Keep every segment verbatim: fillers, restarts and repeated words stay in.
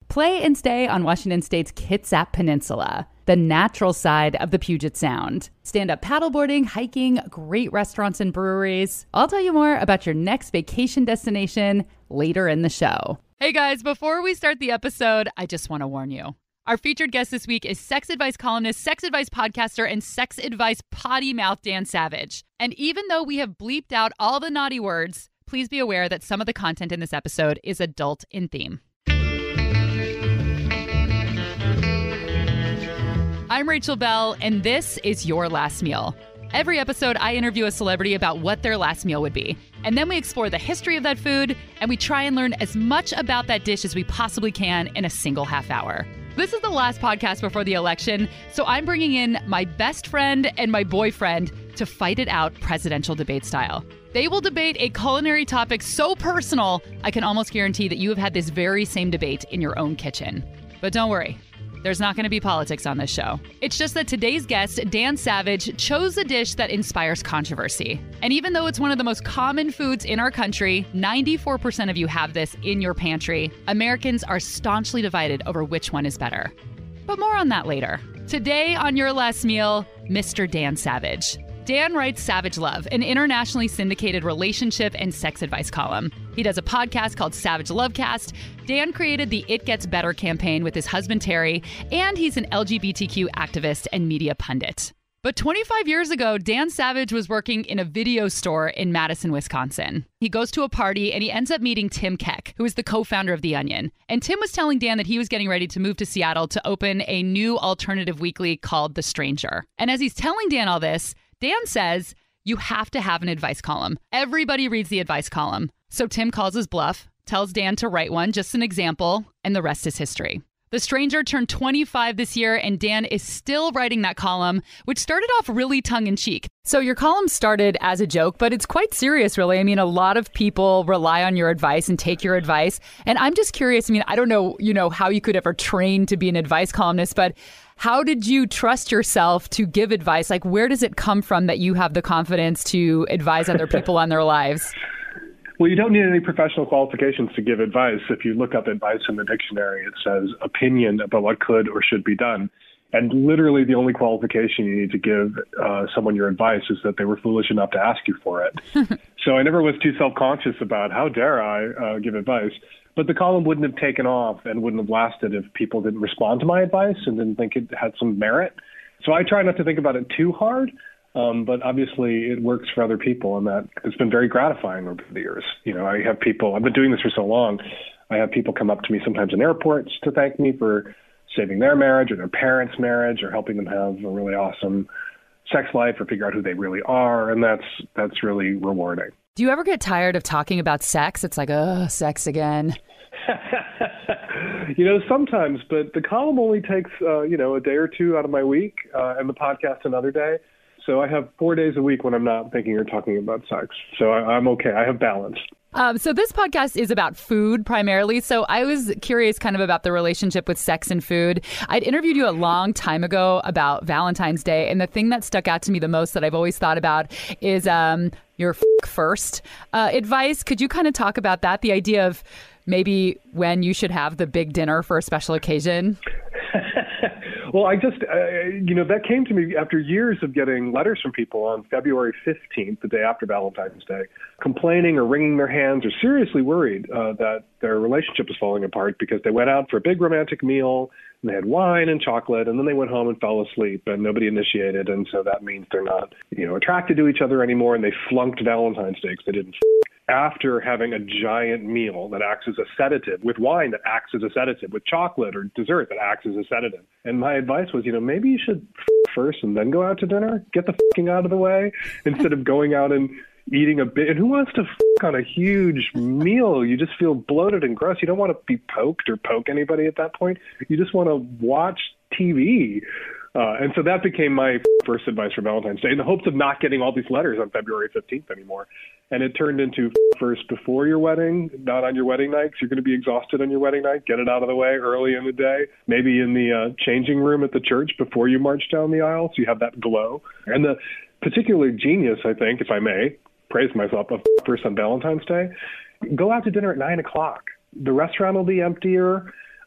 play and stay on Washington State's Kitsap Peninsula, the natural side of the Puget Sound. Stand-up paddleboarding, hiking, great restaurants and breweries. I'll tell you more about your next vacation destination later in the show. Hey guys, before we start the episode, I just want to warn you. Our featured guest this week is sex advice columnist, sex advice podcaster, and sex advice potty mouth Dan Savage. And even though we have bleeped out all the naughty words, please be aware that some of the content in this episode is adult in theme. I'm Rachel Bell, and this is Your Last Meal. Every episode, I interview a celebrity about what their last meal would be. And then we explore the history of that food, and we try and learn as much about that dish as we possibly can in a single half hour. This is the last podcast before the election, so I'm bringing in my best friend and my boyfriend to fight it out presidential debate style. They will debate a culinary topic so personal, I can almost guarantee that you have had this very same debate in your own kitchen. But don't worry. There's not going to be politics on this show. It's just that today's guest, Dan Savage, chose a dish that inspires controversy. And even though it's one of the most common foods in our country, ninety-four percent of you have this in your pantry, Americans are staunchly divided over which one is better. But more on that later. Today on Your Last Meal, Mister Dan Savage. Dan writes Savage Love, an internationally syndicated relationship and sex advice column. He does a podcast called Savage Lovecast. Dan created the It Gets Better campaign with his husband, Terry, and he's an L G B T Q activist and media pundit. But twenty-five years ago, Dan Savage was working in a video store in Madison, Wisconsin. He goes to a party and he ends up meeting Tim Keck, who is the co-founder of The Onion. And Tim was telling Dan that he was getting ready to move to Seattle to open a new alternative weekly called The Stranger. And as he's telling Dan all this, Dan says, you have to have an advice column. Everybody reads the advice column. So Tim calls his bluff, tells Dan to write one, just an example, and the rest is history. The Stranger turned twenty-five this year, and Dan is still writing that column, which started off really tongue-in-cheek. So your column started as a joke, but it's quite serious, really. I mean, a lot of people rely on your advice and take your advice. And I'm just curious, I mean, I don't know, you know, how you could ever train to be an advice columnist, but how did you trust yourself to give advice? Like, where does it come from that you have the confidence to advise other people on their lives? Well, you don't need any professional qualifications to give advice. If you look up advice in the dictionary, it says opinion about what could or should be done. And literally the only qualification you need to give uh, someone your advice is that they were foolish enough to ask you for it. So I never was too self-conscious about how dare I uh, give advice. But the column wouldn't have taken off and wouldn't have lasted if people didn't respond to my advice and didn't think it had some merit. So I try not to think about it too hard. Um, but obviously it works for other people, and that it's been very gratifying over the years. You know, I have people, I've been doing this for so long, I have people come up to me sometimes in airports to thank me for saving their marriage or their parents' marriage or helping them have a really awesome sex life or figure out who they really are. And that's that's really rewarding. Do you ever get tired of talking about sex? It's like, oh, sex again. You know, sometimes, but the column only takes, uh, you know, a day or two out of my week uh, and the podcast another day. So I have four days a week when I'm not thinking or talking about sex. So I, I'm okay. I have balance. Um, so this podcast is about food primarily. So I was curious kind of about the relationship with sex and food. I'd interviewed you a long time ago about Valentine's Day. And the thing that stuck out to me the most that I've always thought about is um, your f- first uh, advice. Could you kind of talk about that? The idea of maybe when you should have the big dinner for a special occasion? Well, I just, uh, you know, that came to me after years of getting letters from people on February fifteenth, the day after Valentine's Day, complaining or wringing their hands or seriously worried uh, that their relationship was falling apart because they went out for a big romantic meal and they had wine and chocolate and then they went home and fell asleep and nobody initiated. And so that means they're not, you know, attracted to each other anymore, and they flunked Valentine's Day because they didn't f- after having a giant meal that acts as a sedative, with wine that acts as a sedative, with chocolate or dessert that acts as a sedative. And my advice was, you know, maybe you should f- first and then go out to dinner. Get the f***ing out of the way instead of going out and eating a bit. And who wants to f- on a huge meal? You just feel bloated and gross. You don't want to be poked or poke anybody at that point. You just want to watch T V. Uh, and so that became my first advice for Valentine's Day, in the hopes of not getting all these letters on February fifteenth anymore. And it turned into first before your wedding, not on your wedding night, 'cause you're going to be exhausted on your wedding night. Get it out of the way early in the day, maybe in the uh, changing room at the church before you march down the aisle, so you have that glow. And the particular genius, I think, if I may, praise myself, of first on Valentine's Day, go out to dinner at nine o'clock. The restaurant will be emptier.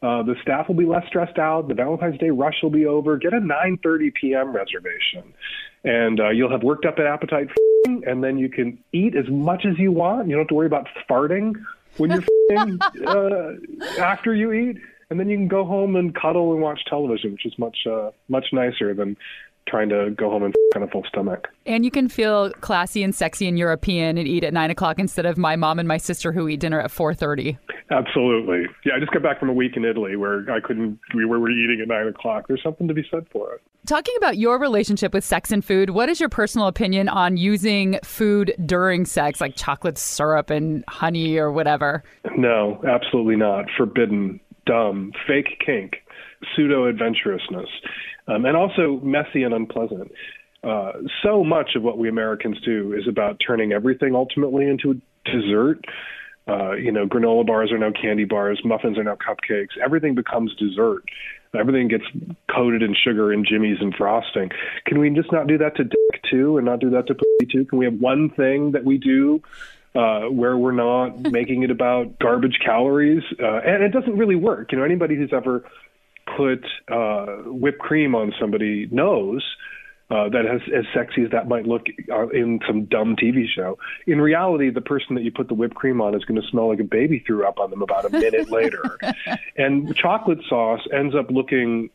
Uh, the staff will be less stressed out. The Valentine's Day rush will be over. Get a nine thirty p.m. reservation. And uh, you'll have worked up an appetite, and then you can eat as much as you want. You don't have to worry about farting when you're uh, after you eat. And then you can go home and cuddle and watch television, which is much, uh, much nicer than trying to go home and on a full stomach. And you can feel classy and sexy and European and eat at nine o'clock instead of my mom and my sister who eat dinner at four thirty. Absolutely. Yeah, I just got back from a week in Italy where I couldn't, we were eating at nine o'clock. There's something to be said for it. Talking about your relationship with sex and food, what is your personal opinion on using food during sex, like chocolate syrup and honey or whatever? No, absolutely not. Forbidden, dumb, fake kink, pseudo-adventurousness. Um, and also messy and unpleasant. Uh, so much of what we Americans do is about turning everything ultimately into a dessert. Uh, you know, granola bars are now candy bars, muffins are now cupcakes. Everything becomes dessert. Everything gets coated in sugar and jimmies and frosting. Can we just not do that to dick too, and not do that to pussy too? Can we have one thing that we do uh, where we're not making it about garbage calories? Uh, and it doesn't really work. You know, anybody who's ever put uh, whipped cream on somebody knows uh, that as, as sexy as that might look uh, in some dumb T V show, in reality, the person that you put the whipped cream on is going to smell like a baby threw up on them about a minute later. And chocolate sauce ends up looking,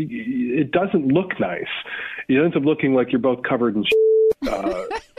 it doesn't look nice. It ends up looking like you're both covered in shit, uh,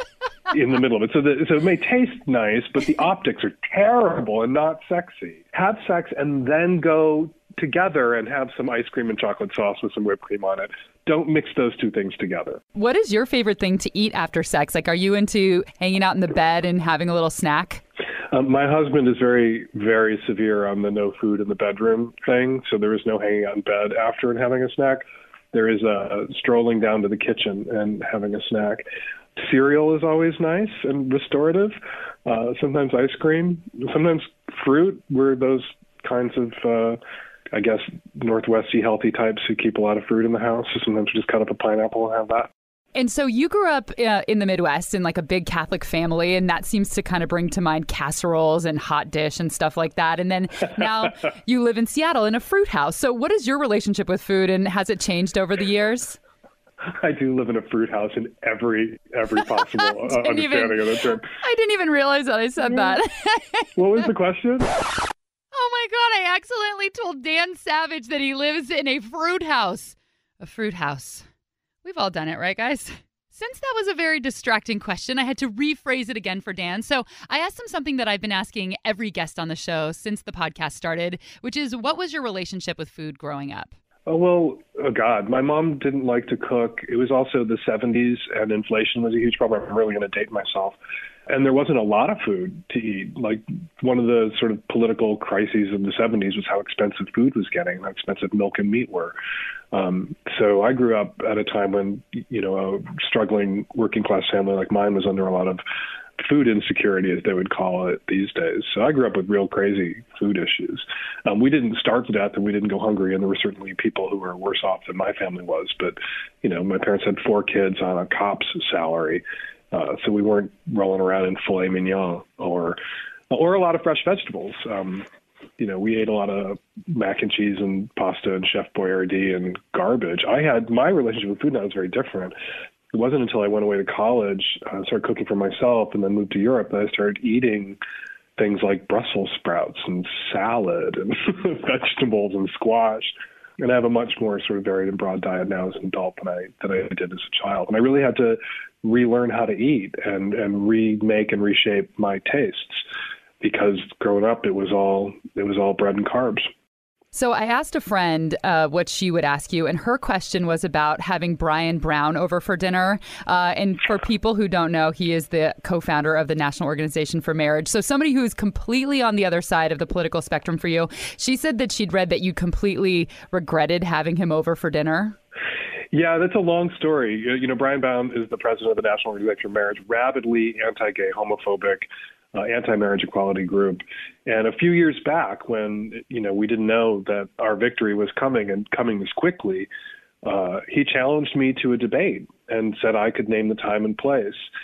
in the middle of it. So, the, so it may taste nice, but the optics are terrible and not sexy. Have sex and then go together and have some ice cream and chocolate sauce with some whipped cream on it. Don't mix those two things together. What is your favorite thing to eat after sex? Like, are you into hanging out in the bed and having a little snack? Um, my husband is very, very severe on the no food in the bedroom thing. So there is no hanging out in bed after and having a snack. There is a strolling down to the kitchen and having a snack. Cereal is always nice and restorative. Uh, sometimes ice cream, sometimes fruit. We're those kinds of uh, I guess, Northwesty healthy types who keep a lot of fruit in the house. So sometimes we just cut up a pineapple and have that. And so you grew up uh, in the Midwest in like a big Catholic family, and that seems to kind of bring to mind casseroles and hot dish and stuff like that. And then now you live in Seattle in a fruit house. So what is your relationship with food, and has it changed over the years? I do live in a fruit house in every every possible uh, understanding even, of the term. I didn't even realize that I said that. What was the question? Oh my God, I accidentally told Dan Savage that he lives in a fruit house. A fruit house. We've all done it, right, guys? Since that was a very distracting question, I had to rephrase it again for Dan. So I asked him something that I've been asking every guest on the show since the podcast started, which is, what was your relationship with food growing up? Oh, well, oh God, my mom didn't like to cook. It was also the seventies, and inflation was a huge problem. I'm really going to date myself. And there wasn't a lot of food to eat. Like, one of the sort of political crises of the seventies was how expensive food was getting, how expensive milk and meat were. Um, so I grew up at a time when, you know, a struggling working class family like mine was under a lot of food insecurity, as they would call it these days. So I grew up with real crazy food issues. Um, we didn't starve to death and we didn't go hungry, and there were certainly people who were worse off than my family was. But, you know, my parents had four kids on a cop's salary. Uh, so we weren't rolling around in filet mignon or or a lot of fresh vegetables. Um, you know, we ate a lot of mac and cheese and pasta and Chef Boyardee and garbage. I had my relationship with food now was very different. It wasn't until I went away to college, uh, started cooking for myself, and then moved to Europe that I started eating things like Brussels sprouts and salad and vegetables and squash. And I have a much more sort of varied and broad diet now as an adult than I than I did as a child. And I really had to relearn how to eat and, and remake and reshape my tastes, because growing up it was all it was all bread and carbs. So I asked a friend uh, what she would ask you, and her question was about having Brian Brown over for dinner. Uh, and for people who don't know, he is the co-founder of the National Organization for Marriage. So somebody who is completely on the other side of the political spectrum for you. She said that she'd read that you completely regretted having him over for dinner. Yeah, that's a long story. You know, Brian Brown is the president of the National Organization for Marriage, rabidly anti-gay, homophobic, Uh, anti-marriage equality group. And a few years back, when, you know, we didn't know that our victory was coming and coming this quickly, uh, he challenged me to a debate and said I could name the time and place.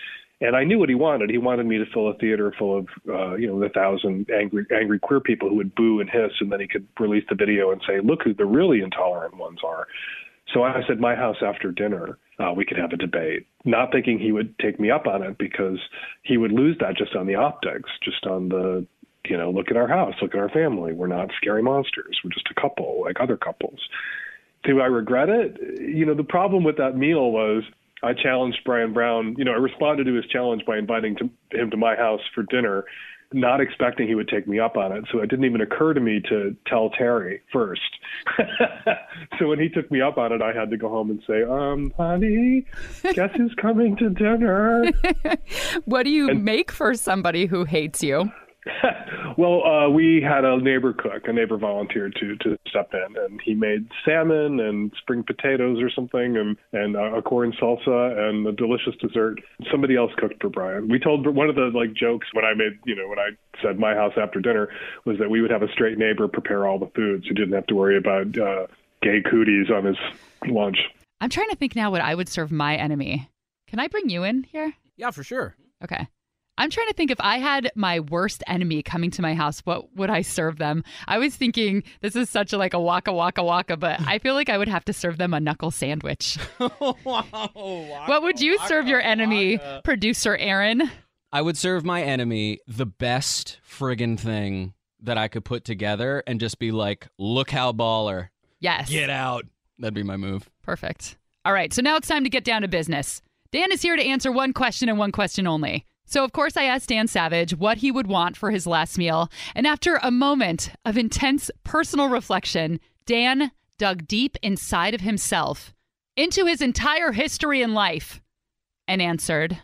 And I knew what he wanted. He wanted me to fill a theater full of, uh, you know, the thousand angry, angry queer people who would boo and hiss, and then he could release the video and say, look who the really intolerant ones are. So I said, my house after dinner, uh, we could have a debate, not thinking he would take me up on it because he would lose that just on the optics, just on the, you know, look at our house, look at our family. We're not scary monsters. We're just a couple like other couples. Do I regret it? You know, the problem with that meal was I challenged Brian Brown. You know, I responded to his challenge by inviting to, him to my house for dinner, not expecting he would take me up on it. So it didn't even occur to me to tell Terry first. So when he took me up on it, I had to go home and say, um, honey, guess who's coming to dinner? What do you and, make for somebody who hates you? Well, uh, we had a neighbor cook, a neighbor volunteered to to step in, and he made salmon and spring potatoes or something, and and uh, a corn salsa and a delicious dessert. Somebody else cooked for Brian. We told one of the like jokes when I made, you know, when I said my house after dinner was that we would have a straight neighbor prepare all the food, so you didn't have to worry about uh, gay cooties on his lunch. I'm trying to think now what I would serve my enemy. Can I bring you in here? Yeah, for sure. Okay. I'm trying to think if I had my worst enemy coming to my house, what would I serve them? I was thinking this is such a like a waka waka waka, but I feel like I would have to serve them a knuckle sandwich. Wow, waka, What would you waka, serve your enemy, waka. producer Aaron? I would serve my enemy the best friggin' thing that I could put together and just be like, look how baller. Yes. Get out. That'd be my move. Perfect. All right, so now it's time to get down to business. Dan is here to answer one question and one question only. So, of course, I asked Dan Savage what he would want for his last meal. And after a moment of intense personal reflection, Dan dug deep inside of himself, into his entire history and life, and answered,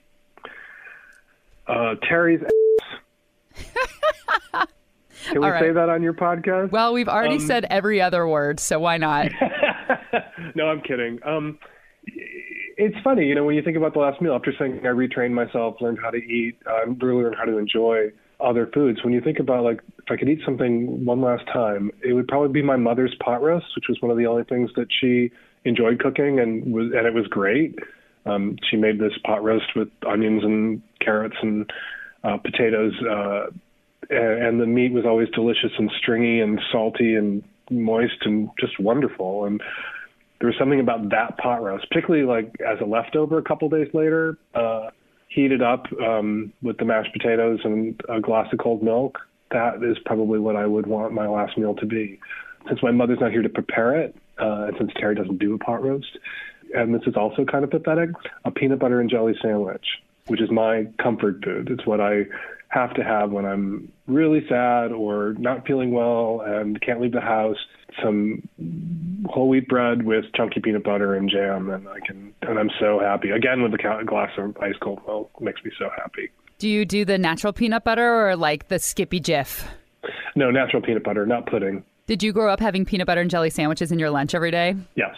Uh, Terry's ass. Can we All right. say that on your podcast? Well, we've already Um, said every other word, so why not? No, I'm kidding. Um, it's funny, you know, when you think about the last meal, after saying I retrained myself, learned how to eat, uh, really learned how to enjoy other foods. When you think about, like, if I could eat something one last time, it would probably be my mother's pot roast, which was one of the only things that she enjoyed cooking, and was, and it was great. Um, she made this pot roast with onions and carrots and uh, potatoes, uh, and, and the meat was always delicious and stringy and salty and moist and just wonderful. And there was something about that pot roast, particularly like as a leftover a couple days later, uh, heated up um, with the mashed potatoes and a glass of cold milk. That is probably what I would want my last meal to be. Since my mother's not here to prepare it, uh, and since Terry doesn't do a pot roast, and this is also kind of pathetic, a peanut butter and jelly sandwich, which is my comfort food. It's what I have to have when I'm really sad or not feeling well and can't leave the house. Some whole wheat bread with chunky peanut butter and jam, and I can, and I'm so happy. Again, with a glass of ice cold milk, it makes me so happy. Do you do the natural peanut butter or like the Skippy Jif? No, natural peanut butter, not pudding. Did you grow up having peanut butter and jelly sandwiches in your lunch every day? Yes,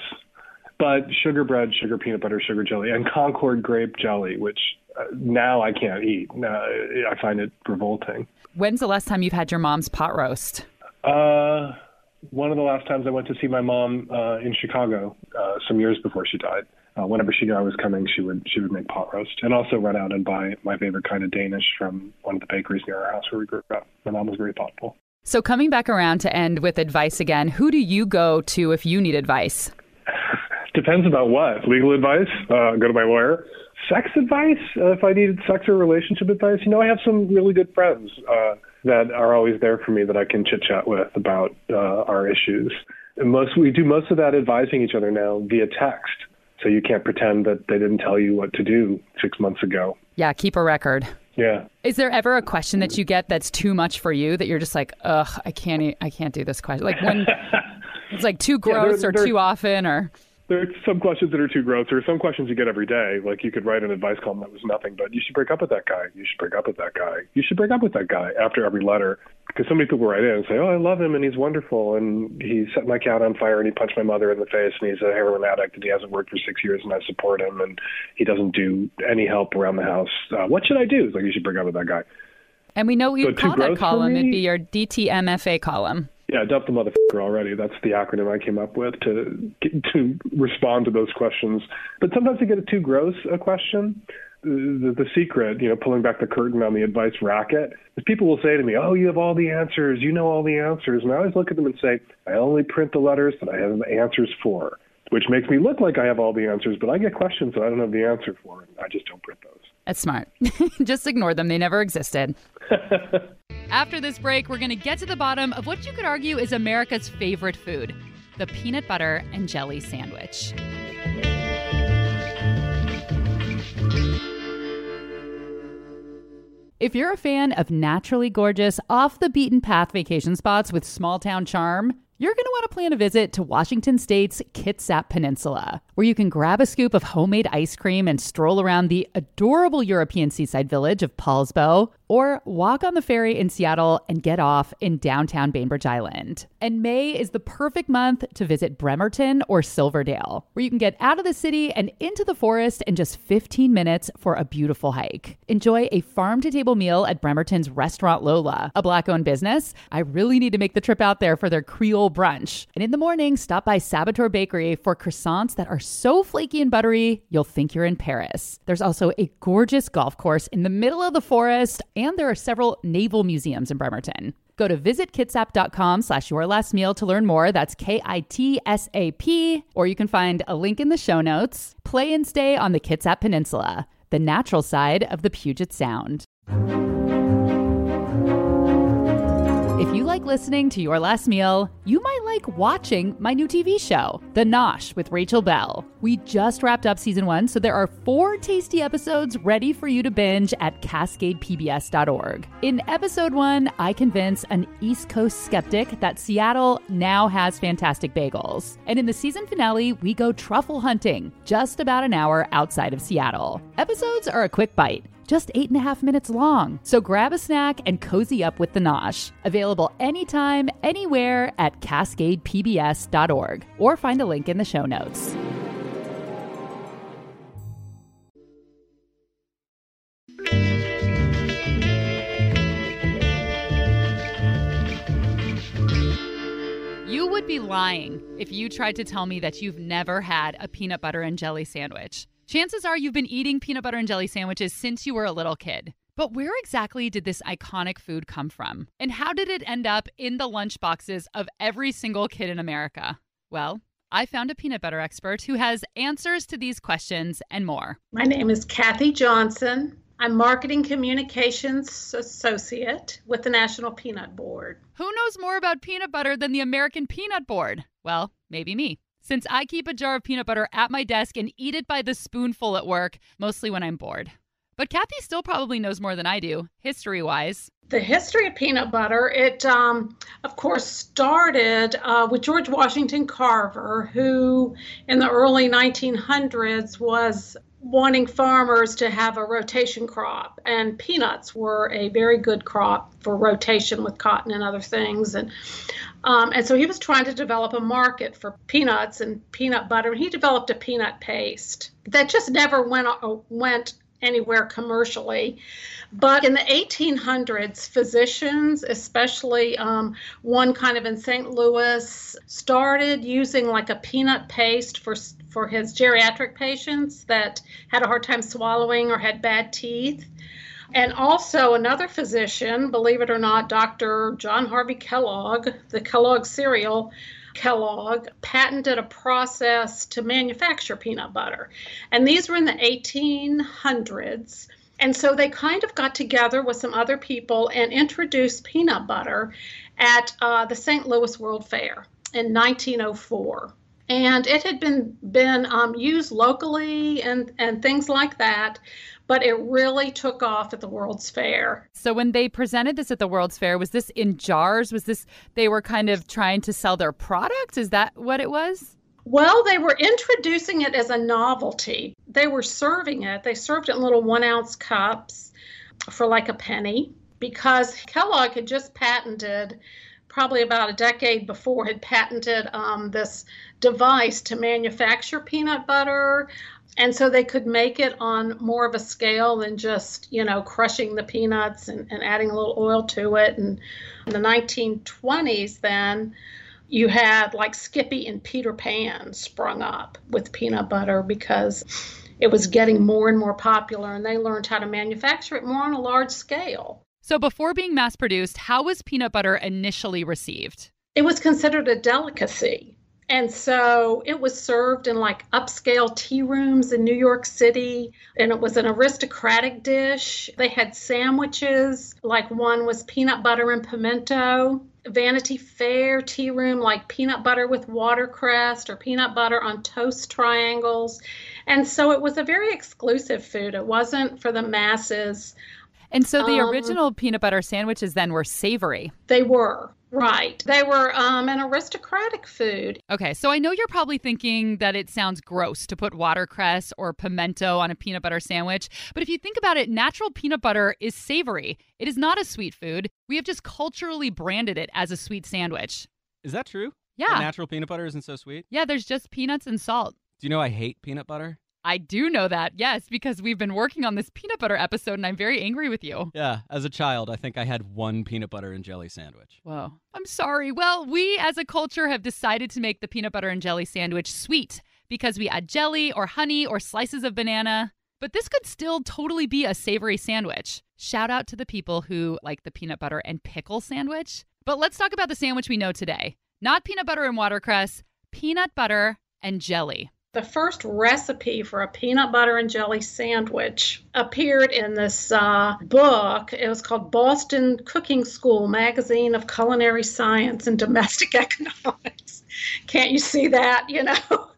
but sugar bread, sugar peanut butter, sugar jelly, and Concord grape jelly, which uh, now I can't eat. Now I find it revolting. When's the last time you've had your mom's pot roast? Uh, one of the last times I went to see my mom uh, in Chicago, uh, some years before she died. Uh, whenever she knew I was coming, she would she would make pot roast, and also run out and buy my favorite kind of Danish from one of the bakeries near our house where we grew up. My mom was very thoughtful. So coming back around to end with advice again, who do you go to if you need advice? Depends about what. Legal advice? Uh, go to my lawyer. Sex advice? Uh, if I needed sex or relationship advice, you know, I have some really good friends uh, that are always there for me that I can chit chat with about uh, our issues. And most we do most of that advising each other now via text, so you can't pretend that they didn't tell you what to do six months ago. Yeah, keep a record. Yeah. Is there ever a question that you get that's too much for you that you're just like, ugh, I can't, e- I can't do this question? Like when it's like too gross yeah, there, or too often, or. There are some questions that are too gross. There are some questions you get every day. Like you could write an advice column that was nothing, but you should break up with that guy. You should break up with that guy. You should break up with that guy after every letter. Because so many people write in and say, oh, I love him and he's wonderful. And he set my cat on fire and he punched my mother in the face and he's a heroin addict and he hasn't worked for six years and I support him and he doesn't do any help around the house. Uh, what should I do? It's like, you should break up with that guy. And we know what you'd so call that column. It'd be your D T M F A column. Yeah, dump the motherfucker already. That's the acronym I came up with to to respond to those questions. But sometimes I get a too gross a question. the, the secret, you know, pulling back the curtain on the advice racket, is people will say to me, oh, you have all the answers, you know all the answers. And I always look at them and say, I only print the letters that I have the answers for, which makes me look like I have all the answers, but I get questions that I don't have the answer for, and I just don't print those. That's smart. Just ignore them. They never existed. After this break, we're going to get to the bottom of what you could argue is America's favorite food, the peanut butter and jelly sandwich. If you're a fan of naturally gorgeous, off-the-beaten-path vacation spots with small-town charm, you're going to want to plan a visit to Washington State's Kitsap Peninsula, where you can grab a scoop of homemade ice cream and stroll around the adorable European seaside village of Paulsbo, or walk on the ferry in Seattle and get off in downtown Bainbridge Island. And May is the perfect month to visit Bremerton or Silverdale, where you can get out of the city and into the forest in just fifteen minutes for a beautiful hike. Enjoy a farm-to-table meal at Bremerton's Restaurant Lola, a Black-owned business. I really need to make the trip out there for their Creole brunch. And in the morning, stop by Saboteur Bakery for croissants that are so flaky and buttery, you'll think you're in Paris. There's also a gorgeous golf course in the middle of the forest, and there are several naval museums in Bremerton. Go to visitkitsap.com slash your last meal to learn more. That's K I T S A P. Or you can find a link in the show notes. Play and stay on the Kitsap Peninsula, the natural side of the Puget Sound. If you like listening to Your Last Meal, you might like watching my new T V show, The Nosh with Rachel Bell. We just wrapped up season one, so there are four tasty episodes ready for you to binge at cascade p b s dot org. In episode one, I convince an East Coast skeptic that Seattle now has fantastic bagels. And in the season finale, we go truffle hunting, just about an hour outside of Seattle. Episodes are a quick bite, just eight and a half minutes long. So grab a snack and cozy up with The Nosh. Available anytime, anywhere at cascade p b s dot org, or find a link in the show notes. You would be lying if you tried to tell me that you've never had a peanut butter and jelly sandwich. Chances are you've been eating peanut butter and jelly sandwiches since you were a little kid. But where exactly did this iconic food come from? And how did it end up in the lunchboxes of every single kid in America? Well, I found a peanut butter expert who has answers to these questions and more. My name is Kathy Johnson. I'm Marketing Communications Associate with the National Peanut Board. Who knows more about peanut butter than the American Peanut Board? Well, maybe me, since I keep a jar of peanut butter at my desk and eat it by the spoonful at work, mostly when I'm bored. But Kathy still probably knows more than I do, history-wise. The history of peanut butter, it, um, of course, started uh, with George Washington Carver, who in the early nineteen hundreds was wanting farmers to have a rotation crop, and peanuts were a very good crop for rotation with cotton and other things. And um, and so he was trying to develop a market for peanuts and peanut butter, and he developed a peanut paste that just never went uh, went anywhere commercially. But in the eighteen hundreds, physicians, especially um, one kind of in Saint Louis, started using like a peanut paste for for his geriatric patients that had a hard time swallowing or had bad teeth. And also another physician, believe it or not, Doctor John Harvey Kellogg, the Kellogg cereal, Kellogg patented a process to manufacture peanut butter. And these were in the eighteen hundreds. And so they kind of got together with some other people and introduced peanut butter at uh, the Saint Louis World Fair in nineteen oh four. And it had been been um, used locally and, and things like that, but it really took off at the World's Fair. So when they presented this at the World's Fair, was this in jars? Was this, they were kind of trying to sell their product? Is that what it was? Well, they were introducing it as a novelty. They were serving it. They served it in little one ounce cups for like a penny, because Kellogg had just patented, probably about a decade before, had patented um, this device to manufacture peanut butter. And so they could make it on more of a scale than just, you know, crushing the peanuts and, and adding a little oil to it. And in the nineteen twenties, then, you had like Skippy and Peter Pan sprung up with peanut butter because, it was getting more and more popular, and they learned how to manufacture it more on a large scale. So before being mass-produced, how was peanut butter initially received? It was considered a delicacy. And so it was served in like upscale tea rooms in New York City, and it was an aristocratic dish. They had sandwiches, like one was peanut butter and pimento. Vanity Fair tea room, like peanut butter with watercress or peanut butter on toast triangles. And so it was a very exclusive food. It wasn't for the masses. And so the um, original peanut butter sandwiches then were savory. They were. Right. They were um, an aristocratic food. Okay, so I know you're probably thinking that it sounds gross to put watercress or pimento on a peanut butter sandwich. But if you think about it, natural peanut butter is savory. It is not a sweet food. We have just culturally branded it as a sweet sandwich. Is that true? Yeah. That natural peanut butter isn't so sweet? Yeah, there's just peanuts and salt. Do you know I hate peanut butter? I do know that, yes, because we've been working on this peanut butter episode and I'm very angry with you. Yeah, as a child, I think I had one peanut butter and jelly sandwich. Whoa. I'm sorry. Well, we as a culture have decided to make the peanut butter and jelly sandwich sweet because we add jelly or honey or slices of banana. But this could still totally be a savory sandwich. Shout out to the people who like the peanut butter and pickle sandwich. But let's talk about the sandwich we know today. Not peanut butter and watercress, peanut butter and jelly. The first recipe for a peanut butter and jelly sandwich appeared in this uh, book. It was called Boston Cooking School, Magazine of Culinary Science and Domestic Economics. Can't you see that, you know?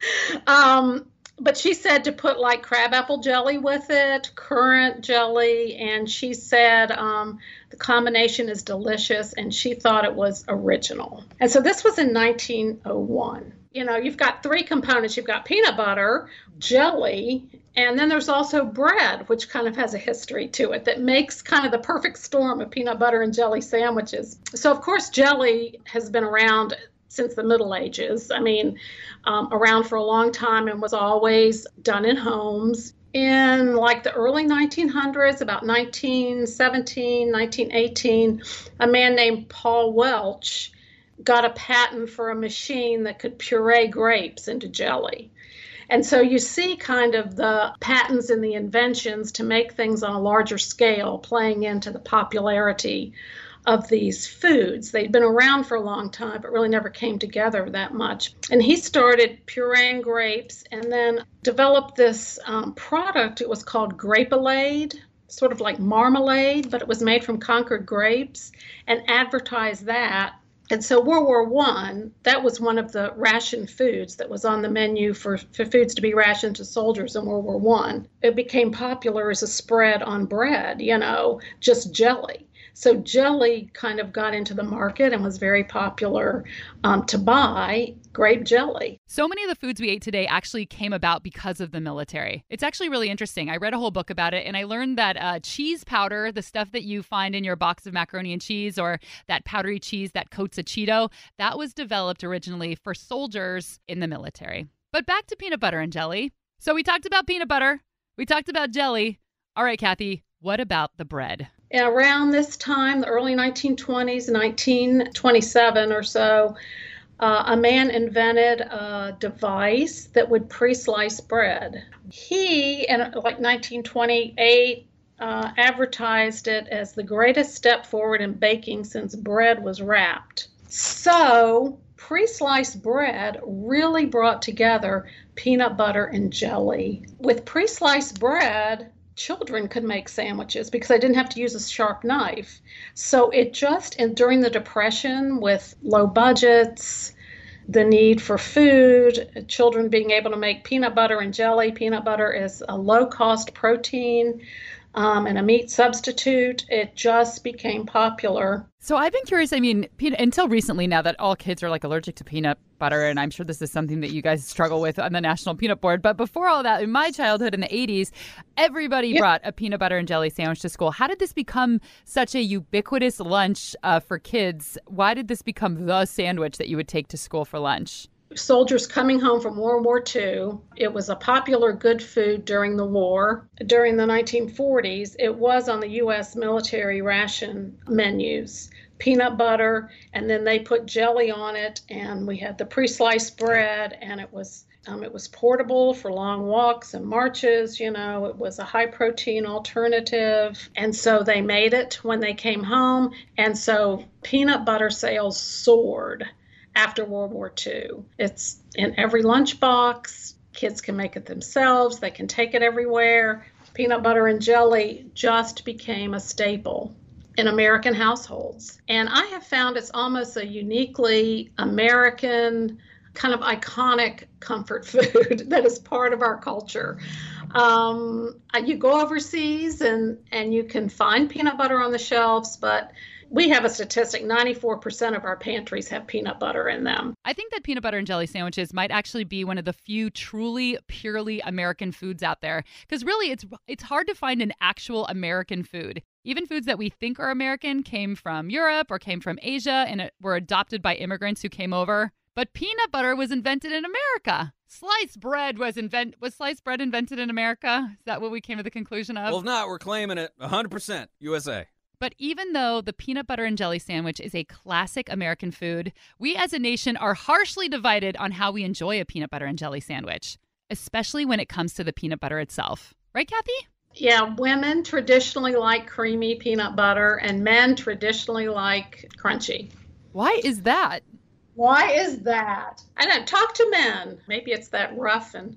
um, but she said to put like crabapple jelly with it, currant jelly, and she said um, the combination is delicious, and she thought it was original. And so this was in nineteen oh one. You know, you've got three components. You've got peanut butter, jelly, and then there's also bread, which kind of has a history to it that makes kind of the perfect storm of peanut butter and jelly sandwiches. So, of course, jelly has been around since the Middle Ages. I mean, um, around for a long time and was always done in homes. In like the early nineteen hundreds, about nineteen seventeen, nineteen eighteen, a man named Paul Welch got a patent for a machine that could puree grapes into jelly. And so you see kind of the patents and the inventions to make things on a larger scale playing into the popularity of these foods. They'd been around for a long time, but really never came together that much. And he started pureeing grapes and then developed this um, product. It was called Grape-A-Lade, sort of like marmalade, but it was made from Concord grapes, and advertised that. And so World War One, that was one of the ration foods that was on the menu for, for foods to be rationed to soldiers in World War One. It became popular as a spread on bread, you know, just jelly. So jelly kind of got into the market and was very popular um, to buy, grape jelly. So many of the foods we ate today actually came about because of the military. It's actually really interesting. I read a whole book about it, and I learned that uh, cheese powder, the stuff that you find in your box of macaroni and cheese, or that powdery cheese that coats a Cheeto, that was developed originally for soldiers in the military. But back to peanut butter and jelly. So we talked about peanut butter. We talked about jelly. All right, Kathy, what about the bread? Around this time, the early nineteen twenties, nineteen twenty-seven or so, uh, a man invented a device that would pre-slice bread. He, in like nineteen twenty-eight, uh, advertised it as the greatest step forward in baking since bread was wrapped. So pre-sliced bread really brought together peanut butter and jelly. With pre-sliced bread, children could make sandwiches because they didn't have to use a sharp knife. So it just, and during the Depression with low budgets, the need for food, children being able to make peanut butter and jelly. Peanut butter is a low-cost protein um, and a meat substitute. It just became popular. So I've been curious, I mean, peanut, until recently now that all kids are like allergic to peanut butter, and I'm sure this is something that you guys struggle with on the National Peanut Board. But before all that, in my childhood in the eighties, everybody yeah. brought a peanut butter and jelly sandwich to school. How did this become such a ubiquitous lunch uh, for kids? Why did this become the sandwich that you would take to school for lunch? Soldiers coming home from World War Two, it was a popular good food during the war. During the nineteen forties, it was on the U S military ration menus peanut butter, and then they put jelly on it, and we had the pre-sliced bread, and it was um, it was portable for long walks and marches. You know, it was a high-protein alternative, and so they made it when they came home, and so peanut butter sales soared after World War Two. It's in every lunchbox. Kids can make it themselves. They can take it everywhere. Peanut butter and jelly just became a staple in American households. And I have found it's almost a uniquely American, kind of iconic comfort food that is part of our culture. Um, you go overseas and, and you can find peanut butter on the shelves, but we have a statistic, ninety-four percent of our pantries have peanut butter in them. I think that peanut butter and jelly sandwiches might actually be one of the few truly, purely American foods out there. Because really, it's it's hard to find an actual American food. Even foods that we think are American came from Europe or came from Asia and it, were adopted by immigrants who came over. But peanut butter was invented in America. Sliced bread was invent was sliced bread invented in America? Is that what we came to the conclusion of? Well, if not, we're claiming it one hundred percent U S A. But even though the peanut butter and jelly sandwich is a classic American food, we as a nation are harshly divided on how we enjoy a peanut butter and jelly sandwich, especially when it comes to the peanut butter itself. Right, Kathy? Yeah, women traditionally like creamy peanut butter and men traditionally like crunchy. Why is that? Why is that? I don't talk to men. Maybe it's that rough and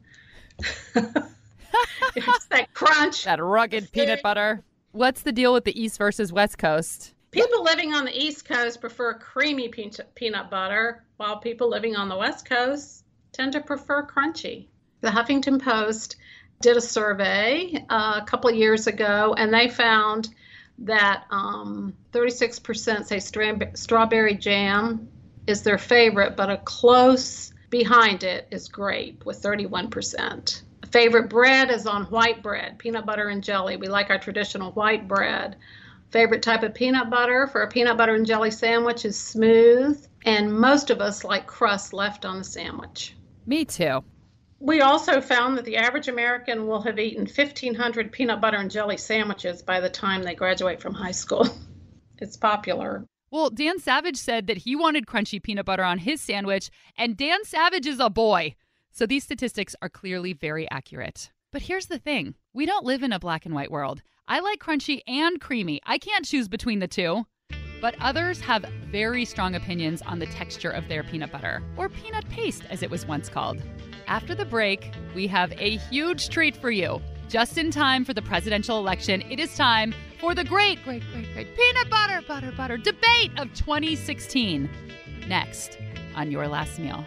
it's that crunch. That rugged peanut butter. What's the deal with the East versus West Coast? People living on the East Coast prefer creamy peanut butter, while people living on the West Coast tend to prefer crunchy. The Huffington Post did a survey uh, a couple of years ago, and they found that um, thirty-six percent say stra- strawberry jam is their favorite, but a close behind it is grape with thirty-one percent. Favorite bread is on white bread, peanut butter and jelly. We like our traditional white bread. Favorite type of peanut butter for a peanut butter and jelly sandwich is smooth, and most of us like crust left on the sandwich. Me too. We also found that the average American will have eaten fifteen hundred peanut butter and jelly sandwiches by the time they graduate from high school. It's popular. Well, Dan Savage said that he wanted crunchy peanut butter on his sandwich, and Dan Savage is a boy. So these statistics are clearly very accurate. But here's the thing. We don't live in a black and white world. I like crunchy and creamy. I can't choose between the two. But others have very strong opinions on the texture of their peanut butter, or peanut paste as it was once called. After the break, we have a huge treat for you. Just in time for the presidential election, it is time for the great, great, great, great peanut butter, butter, butter debate of twenty sixteen. Next on Your Last Meal.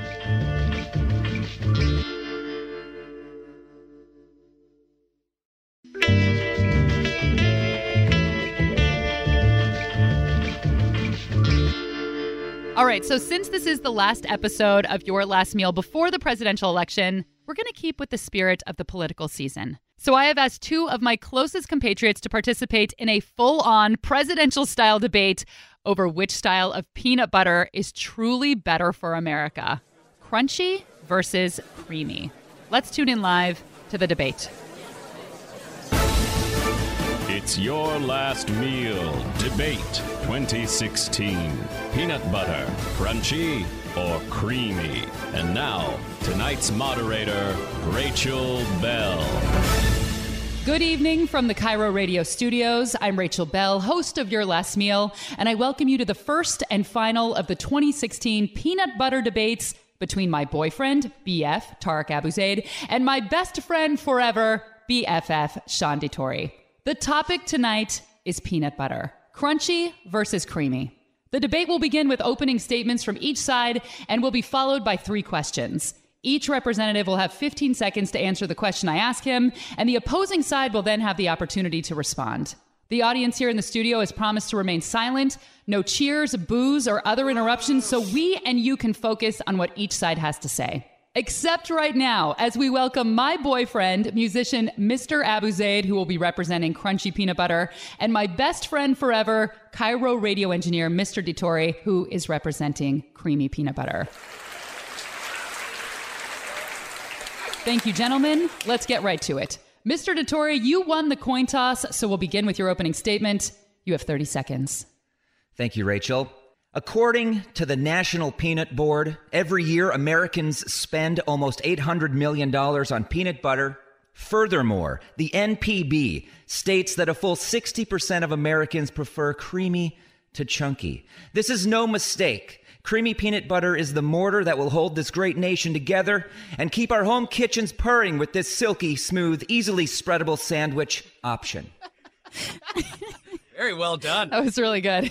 All right, so since this is the last episode of Your Last Meal before the presidential election, we're going to keep with the spirit of the political season. So I have asked two of my closest compatriots to participate in a full-on presidential-style debate over which style of peanut butter is truly better for America. Crunchy versus creamy. Let's tune in live to the debate. It's Your Last Meal Debate twenty sixteen. Peanut butter, crunchy or creamy? And now, tonight's moderator, Rachel Bell. Good evening from the Cairo Radio studios. I'm Rachel Bell, host of Your Last Meal, and I welcome you to the first and final of the twenty sixteen peanut butter debates between my boyfriend, B F, Tarek Abuzaid, and my best friend forever, B F F, Sean Dettori. The topic tonight is peanut butter. Crunchy versus creamy. The debate will begin with opening statements from each side and will be followed by three questions. Each representative will have fifteen seconds to answer the question I ask him, and the opposing side will then have the opportunity to respond. The audience here in the studio has promised to remain silent, no cheers, boos, or other interruptions, so we and you can focus on what each side has to say. Except right now, as we welcome my boyfriend, musician Mister Abuzaid, who will be representing crunchy peanut butter, and my best friend forever, Cairo radio engineer Mister Dettori, who is representing creamy peanut butter. Thank you, gentlemen. Let's get right to it. Mister Dettori, you won the coin toss, so we'll begin with your opening statement. You have thirty seconds. Thank you, Rachel. According to the National Peanut Board, every year Americans spend almost eight hundred million dollars on peanut butter. Furthermore, the N P B states that a full sixty percent of Americans prefer creamy to chunky. This is no mistake. Creamy peanut butter is the mortar that will hold this great nation together and keep our home kitchens purring with this silky, smooth, easily spreadable sandwich option. Very well done. That was really good.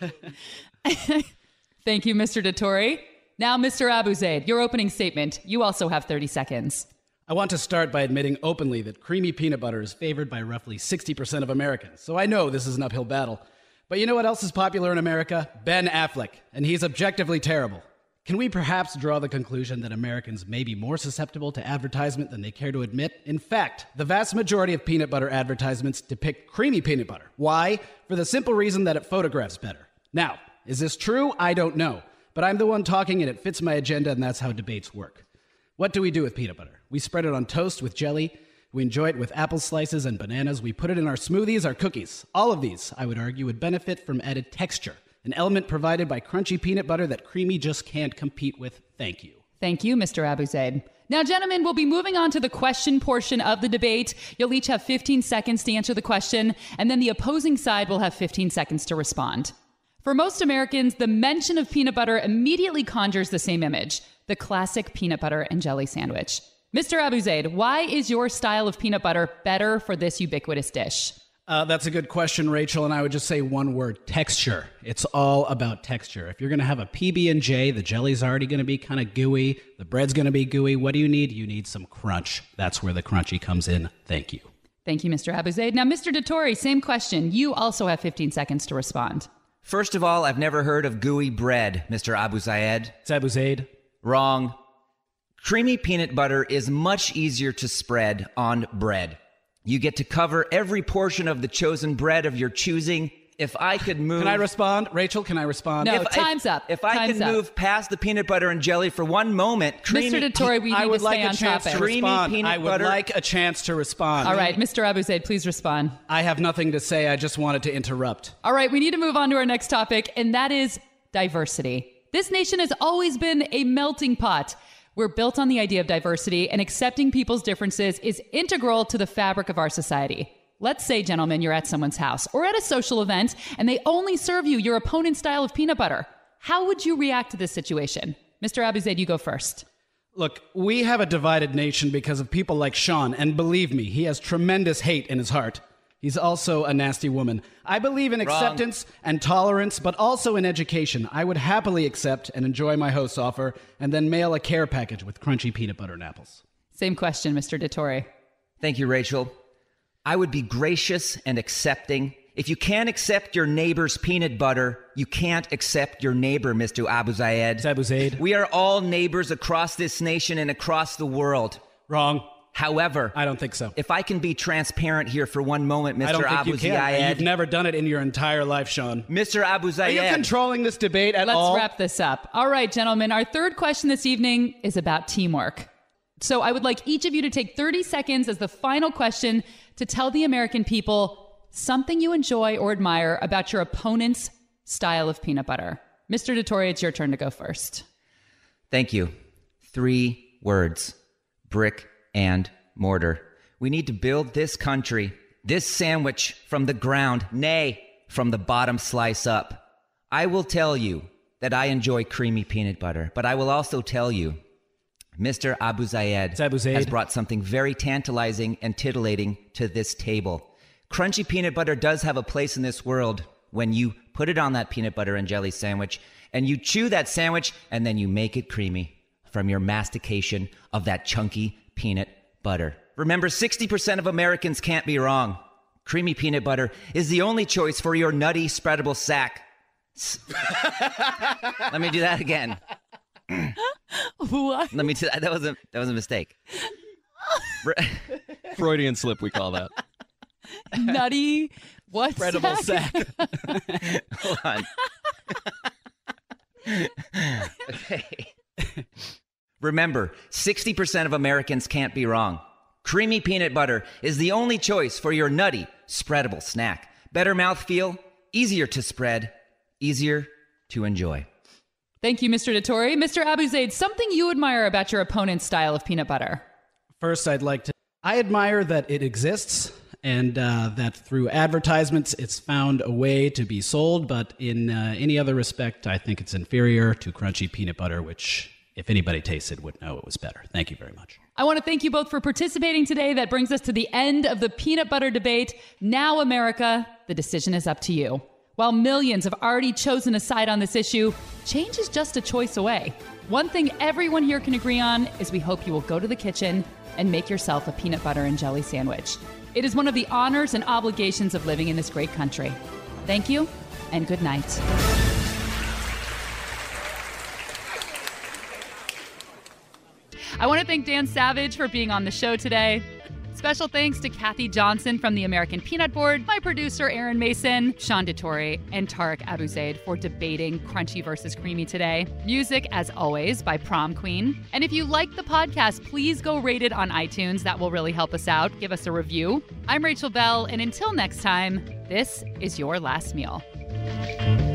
Thank you, Mister Dettori. Now, Mister Abuzaid, your opening statement. You also have thirty seconds. I want to start by admitting openly that creamy peanut butter is favored by roughly sixty percent of Americans, so I know this is an uphill battle. But you know what else is popular in America? Ben Affleck, and he's objectively terrible. Can we perhaps draw the conclusion that Americans may be more susceptible to advertisement than they care to admit? In fact, the vast majority of peanut butter advertisements depict creamy peanut butter. Why? For the simple reason that it photographs better. Now, is this true? I don't know. But I'm the one talking and it fits my agenda, and that's how debates work. What do we do with peanut butter? We spread it on toast with jelly. We enjoy it with apple slices and bananas. We put it in our smoothies, our cookies. All of these, I would argue, would benefit from added texture, an element provided by crunchy peanut butter that creamy just can't compete with. Thank you. Thank you, Mister Abuzaid. Now, gentlemen, we'll be moving on to the question portion of the debate. You'll each have fifteen seconds to answer the question, and then the opposing side will have fifteen seconds to respond. For most Americans, the mention of peanut butter immediately conjures the same image, the classic peanut butter and jelly sandwich. Mister Abuzaid, why is your style of peanut butter better for this ubiquitous dish? Uh, that's a good question, Rachel, and I would just say one word, texture. It's all about texture. If you're going to have a P B and J, the jelly's already going to be kind of gooey, the bread's going to be gooey. What do you need? You need some crunch. That's where the crunchy comes in. Thank you. Thank you, Mister Abuzaid. Now, Mister Dettori, same question. You also have fifteen seconds to respond. First of all, I've never heard of gooey bread, Mister Abuzaid. It's Abuzaid. Wrong. Creamy peanut butter is much easier to spread on bread. You get to cover every portion of the chosen bread of your choosing. If I could move... Can I respond? Rachel, can I respond? No, if, time's if, up. If I time's could up. move past the peanut butter and jelly for one moment, creamy... Mister Dettori, we need I would to like stay a on chance topic. to respond. Creamy peanut I would butter. like a chance to respond. All right, Mister Abuzaid, please respond. I have nothing to say. I just wanted to interrupt. All right, we need to move on to our next topic, and that is diversity. This nation has always been a melting pot. We're built on the idea of diversity, and accepting people's differences is integral to the fabric of our society. Let's say, gentlemen, you're at someone's house or at a social event, and they only serve you your opponent's style of peanut butter. How would you react to this situation? Mister Abuzaid, you go first. Look, we have a divided nation because of people like Sean, and believe me, he has tremendous hate in his heart. He's also a nasty woman. I believe in acceptance and tolerance, but also in education. I would happily accept and enjoy my host's offer and then mail a care package with crunchy peanut butter and apples. Same question, Mister Dettori. Thank you, Rachel. I would be gracious and accepting. If you can't accept your neighbor's peanut butter, you can't accept your neighbor, Mister Abuzaid. It's Abuzaid. We are all neighbors across this nation and across the world. Wrong. However, I don't think so. If I can be transparent here for one moment, Mister I don't think you can. Abuzaid. You've never done it in your entire life, Sean. Mister Abuzaid. Are you controlling this debate at Let's all? wrap this up. All right, gentlemen, our third question this evening is about teamwork. So I would like each of you to take thirty seconds as the final question to tell the American people something you enjoy or admire about your opponent's style of peanut butter. Mister Dettori, it's your turn to go first. Thank you. Three words. Brick and mortar. We need to build this country, this sandwich from the ground, nay, from the bottom slice up. I will tell you that I enjoy creamy peanut butter, but I will also tell you Mister Abuzaid Abuzaid. has brought something very tantalizing and titillating to this table. Crunchy peanut butter does have a place in this world when you put it on that peanut butter and jelly sandwich, and you chew that sandwich, and then you make it creamy from your mastication of that chunky peanut butter. Remember, sixty percent of Americans can't be wrong. Creamy peanut butter is the only choice for your nutty, spreadable sack. Let me do that again. What? Let me do that. That was a, that was a mistake. Freudian slip, we call that. Nutty. What? Spreadable sack. Hold on. Okay. Remember, sixty percent of Americans can't be wrong. Creamy peanut butter is the only choice for your nutty, spreadable snack. Better mouthfeel, easier to spread, easier to enjoy. Thank you, Mister Dettori. Mister Abuzaid, something you admire about your opponent's style of peanut butter? First, I'd like to... I admire that it exists and uh, that through advertisements it's found a way to be sold, but in uh, any other respect, I think it's inferior to crunchy peanut butter, which, if anybody tasted, would know it was better. Thank you very much. I want to thank you both for participating today. That brings us to the end of the peanut butter debate. Now, America, the decision is up to you. While millions have already chosen a side on this issue, change is just a choice away. One thing everyone here can agree on is we hope you will go to the kitchen and make yourself a peanut butter and jelly sandwich. It is one of the honors and obligations of living in this great country. Thank you, and good night. I want to thank Dan Savage for being on the show today. Special thanks to Kathy Johnson from the American Peanut Board, my producer Aaron Mason, Sean Dettori, and Tarek Abuzaid for debating crunchy versus creamy today. Music, as always, by Prom Queen. And if you like the podcast, please go rate it on iTunes. That will really help us out. Give us a review. I'm Rachel Bell, and until next time, this is Your Last Meal.